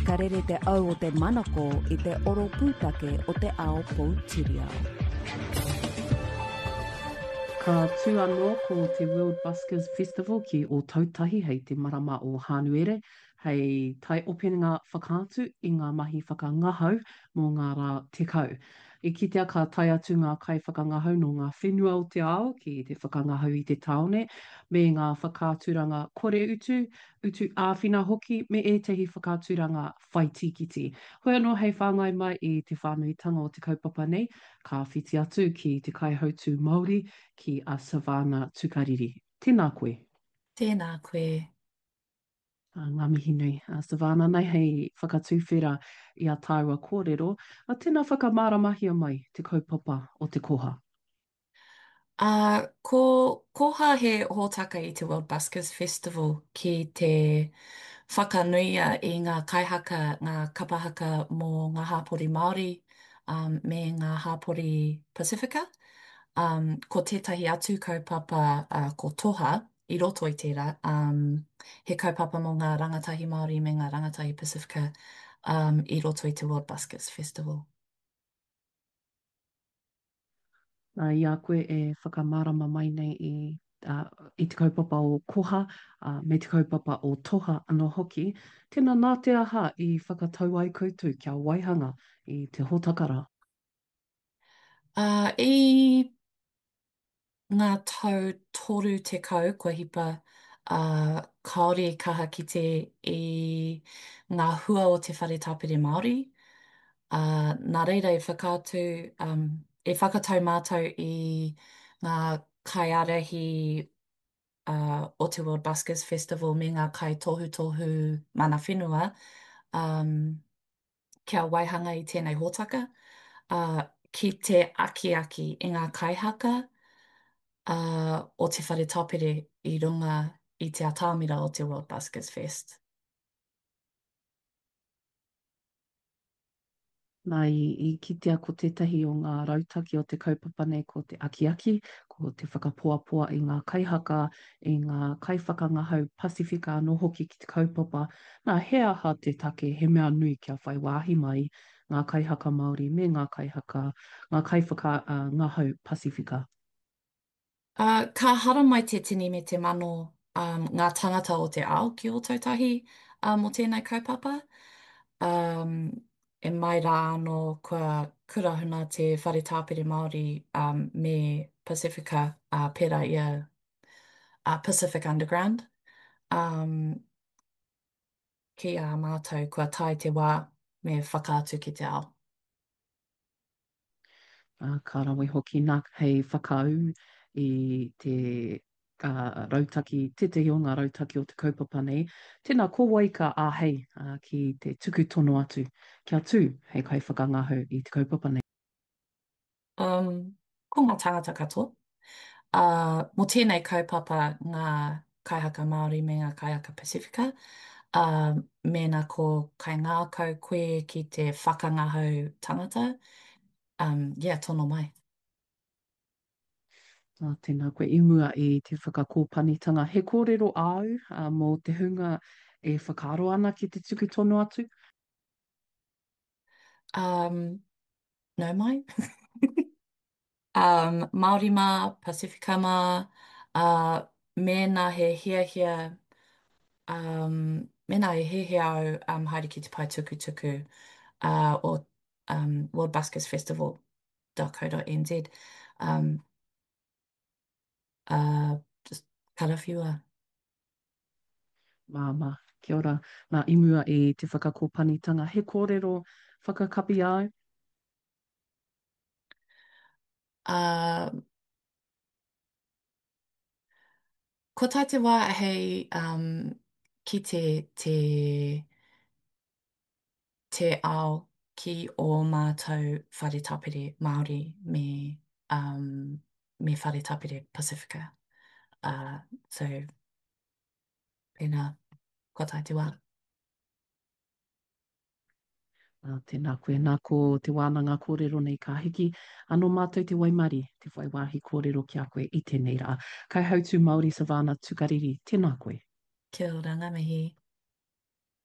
Ka rere te au o te manako i te oro pūtake o te ao Poutireo. Ka tū anō ko te World Buskers Festival ki o Tautahi hei te marama o Hānuere hei tai openga whakaatu i ngā mahi whakangahau mō ngā rā tekau. I kitea ka tai atu ngā kai whakangahau no ngā whenua o te ao ki te whakangahau i te taone me ngā whakaaturanga kore utu, utu āwhina hoki me e tehi whakaaturanga whai tikiti. Hoi anō hei whāngai mai i te whānuitanga o te kaupapa nei, ka whiti atu ki te kaihautu Māori ki a Savannah Tukariri. Tēnā koe. Tēnā koe. Ngā mihi nui. Savannah, nei hei whakatūwhera i a tāua kōrero, a tēnā whakamaramahia mai te kaupapa o te koha. Koha he hōtaka i te World Buskers Festival ki te whakanuia i ngā kaihaka, ngā kapahaka mō ngā hāpori Māori me ngā hāpori Pasifika. Ko tētahi atu kaupapa ko Toha i roto i tērā. He kaupapa mō ngā rangatahi Māori me ngā rangatahi Pasifika i roto i te World Buskers Festival. Ia koe e whakamārama mai nei i te kaupapa o koha me te kaupapa o toha anō hoki. Tēnā nā te aha i whakatau ai koutou kia waihanga i te hōtakara. I ngā tau toru te kau, kua hipa kaore kaha ki te i ngā hua o te whare tāpiri Māori. Nā reira e whakaatu, e whakatau mātou i ngā kaiarahi o te World Buskers Festival me ngā kai tohu tohu mana whenua kia waihanga i tēnei hōtaka. Ki te aki i ngā kaihaka o te whare tāpiri i runga i te atāmira o te World Buskers Fest. Nā i kitea ko tētahi o ngā rautaki o te kaupapa nei ko te akiaki, ko te whakapoapoa i ngā kaihaka, i ngā kaiwhakangahau Pasifika anō hoki ki te kaupapa. Nā he aha te take he mea nui kia whai wāhi mai ngā kaihaka Māori me ngā kaihaka, ngā kaiwhaka ngahau Pasifika. Ka hara mai te tini me te mano ngā tangata o te ao ki o tautahi o tēnei kaupapa. E mai rā anō kua kurahuna te whare tāpiri Māori me Pasifika pērā ia Pacific Underground. Ki a mātou kua tai te wā me whakaatu ki te ao. Ka rawe hoki nā hei whakau i te rautaki, te o ngā rautaki o te kaupapa nei. Tēnā kōwai ka āhei ki te tuku tono atu. Kia tū hei kai whakangahu i te kaupapa nei. Ko ngā tangata katoa. Mo tēnei kaupapa ngā kaihaka Māori me ngā kaihaka Pasifika. Mēnā ko kai ngākau koe ki te whakangahau tangata. Tono mai. Tēnā koe i mua i te whakakōpanitanga. He kōrero au mō te hunga e whakaaro ana ki te tuku tono atu? No mai. Māori mā, Pasifika mā, mēnā he hiahia, mēnā he hiahia au haere ki te pai tuku o World Buskers Festival.co.nz. Just karawhiua. Māma, kia ora. Nā imua i te whakakōpanitanga. He kōrero whakakapi au? Ko tai te wā hei ki te ao ki o mātou whare tāpiri Māori me whare tāpiri Pasifika. So, pēnā, ko tai te wā. Tēnā koe, nā ko te wānanga kōrero nei ka hiki. Anō mātou te waimari, te waiwāhi kōrero ki a koe i tēnei rā. Kai hautu Māori Savannah Tukariri, tēnā koe. Kia ora, ngā mihi.